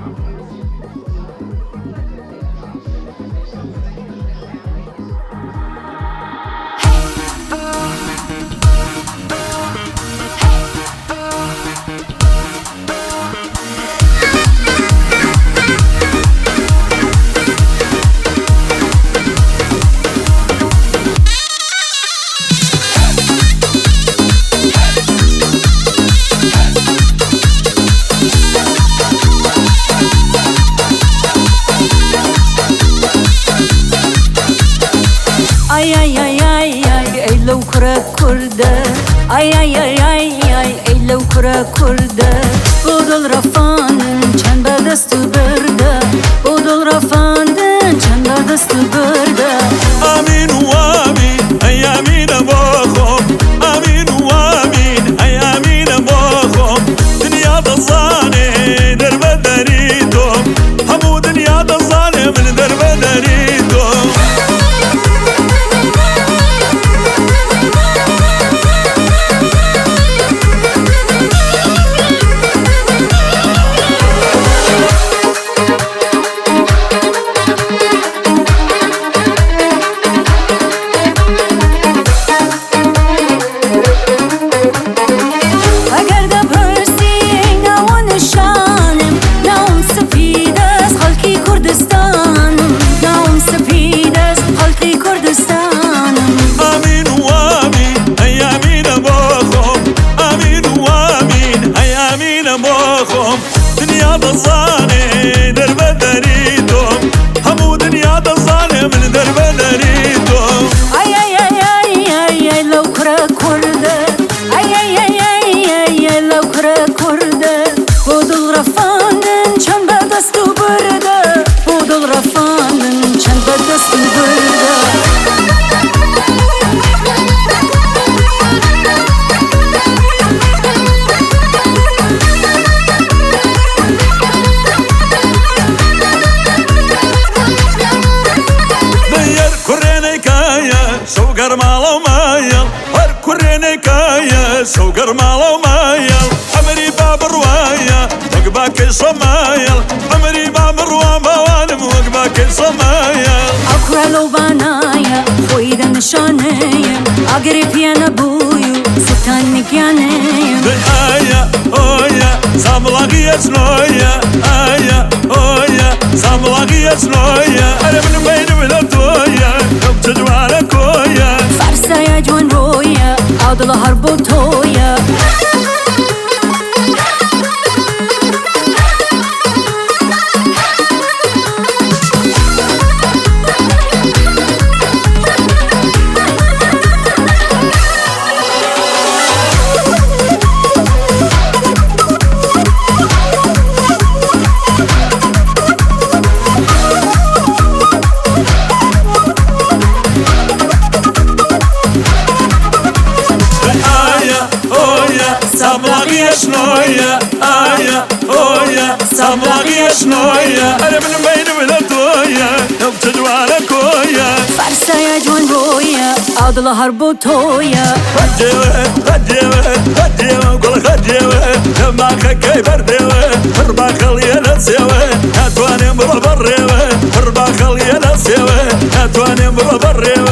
Ay ay ay ay ay ey لو كرة كردة ay ay ay ay ay ey لو كرة كردة بودل رفاندن چند دست برده بودل رفاندن چند دست برده آمین و آمین ای آمین باخم آمین و آمین ای آمین باخم دنیا دزانه در بدریدم همو دنیا دزانه من در بدریدم دنیا دزانه در بدریدم همو دنیا دزانه من در بدریدم ay ay ay ay ay ay لو كرة كردة ay ay ay ay ay ay لو كرة كردة بودل رفاندن چند دست برده بودل رفاندن چند دست برده سوقر مالو مايل هر كوريني كايا سوقر مالو مايل عمري باب رواية وقباك صمايل عمري باب روان بوانم وقباك صمايل أكره لو بانايا خويدا نشانيا أقرب يا نبويو ستان نكيانيا آيا أويا ساملاقيا سنويا آيا أويا ساملاقيا سنويا أنا من بين ولدويا نبت جوانا كويا فرسا يا جوان رويا عضل هربو تويا ساملاقيا شنويا آيا أويا ساملاقيا شنويا أنا من بين ولدويا نبت جوانا كويا فرسا يا جوان رويا عضل هربو تويا خجيوه خجيوه خجيوه قول خجيوه لما خكي برديوه فربا خليا نسيوه هاتواني مرة بريوه فربا خليا نسيوه هاتواني مرة بريوه